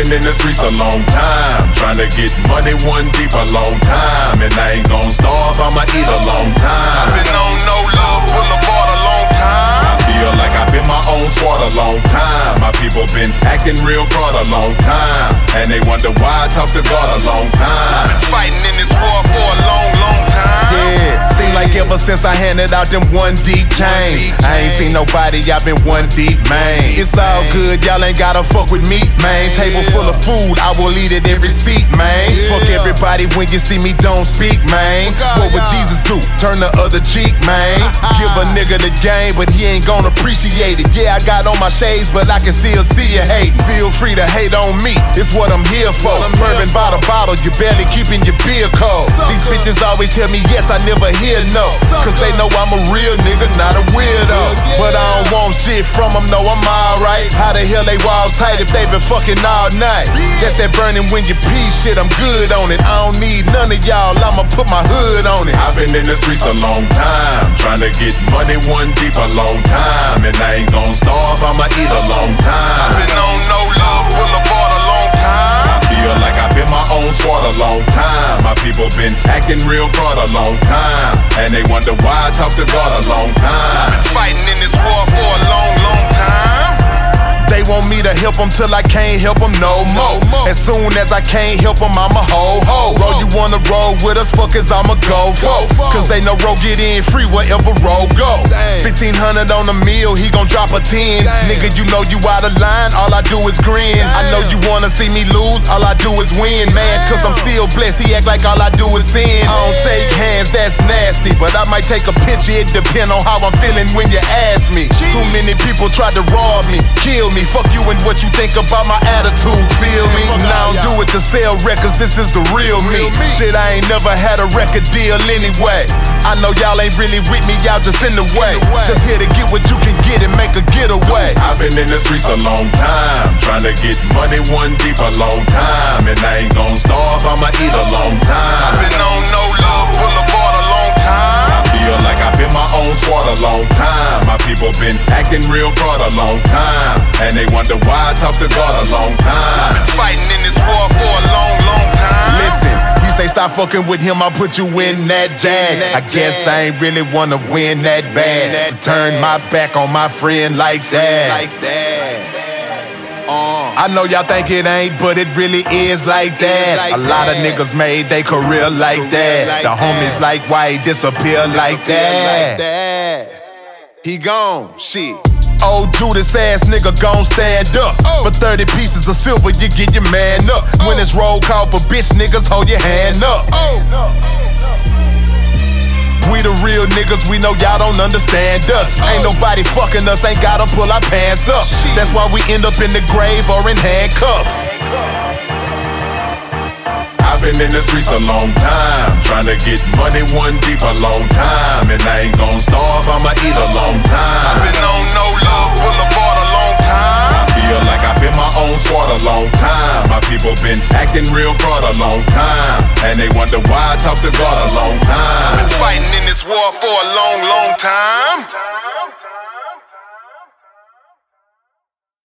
been in the streets a long time, trying to get money one deep a long time, and I ain't gon' starve, I'ma eat a long time. I've been on No Love Boulevard a long time. I feel like I've been my own squad a long time. My people been acting real fraud a long time, and they wonder why I talk to God a long time. I've been fighting in this war for a long, long time. Yeah, seem like ever since I handed out them one deep chains, I ain't seen nobody, I've been one deep, man. It's all good, y'all ain't gotta fuck with me, man. Table full of food, I will eat at every seat, man. Fuck everybody when you see me, don't speak, man. What would Jesus do? Turn the other cheek, man. Give a nigga the game, but he ain't gonna appreciate it. Yeah, I got on my shades, but I can still see you hate. Feel free to hate on me, it's what I'm here for. Bourbon by the bottle, you barely keeping your beer cold. These bitches always tell me yes, I never hear no, cause they know I'm a real nigga, not a weirdo. But I don't want shit from them, no, I'm alright. How the hell they walls tight if they been fucking all night? That's that burning when you pee shit, I'm good on it. I don't need none of y'all, I'ma put my hood on it. I've been in the streets a long time, trying to get money one deep a long time, and I ain't gon' starve, I'ma eat a long time. I've been on No Love Boulevard a long time. I feel like I've been my own squad a long time. My people been acting real fraud a long time, and they wonder why I talk to God a long time. I've been fighting in this war for a long, long time. They want me to help them till I can't help them no more. As soon as I can't help them, I'm a ho-ho. Bro, you wanna roll with us, fuckers, I'ma go for. Cause they know Ro get in free wherever Ro go. 1500 on the meal, he gon' drop a 10. Nigga, you know you out of line, all I do is grin. I know you wanna see me lose, all I do is win. Man, cause I'm still blessed, he act like all I do is sin. I don't shake hands, that's nasty, but I might take a picture, it depend on how I'm feeling when you ask me. Too many people tried to rob me, kill me. Fuck you and what you think about my attitude, feel me? And I don't do it to sell records, this is the real me. Shit, I ain't never had a record deal anyway. I know y'all ain't really with me, y'all just in the way. Just here to get what you can get and make a getaway. I've been in the streets a long time, trying to get money one deep a long time, and I ain't gon' starve, I'ma eat a long time. I've been on No Love Boulevard a long time. I feel like I've been my own squad a long time. My people been acting real fraud a long time, and they wonder why I talk to God a long time. I've been fighting in this war for a long, long time. Listen, you say stop fucking with him, I'll put you in that jag. I guess I ain't really wanna win that bad, to turn my back on my friend like that. I know y'all think it ain't, but it really is like that. A lot of niggas made they career like that. The homies like why he disappear like that. He gone, shit. Old Judas ass nigga gon' stand up. For 30 pieces of silver, you get your man up. When it's roll call for bitch niggas, hold your hand up. We the real niggas, we know y'all don't understand us. Ain't nobody fucking us, ain't gotta pull our pants up. That's why we end up in the grave or in handcuffs. I've been in the streets a long time, trying to get money one deep a long time, and I ain't gon' starve, I'ma eat a long time. I've been on No Love Boulevard a long time. I feel like I've been my own squad a long time. My people been acting real fraud a long time, and they wonder why I talk to God a long time. I've been fighting in this war for a long, long time.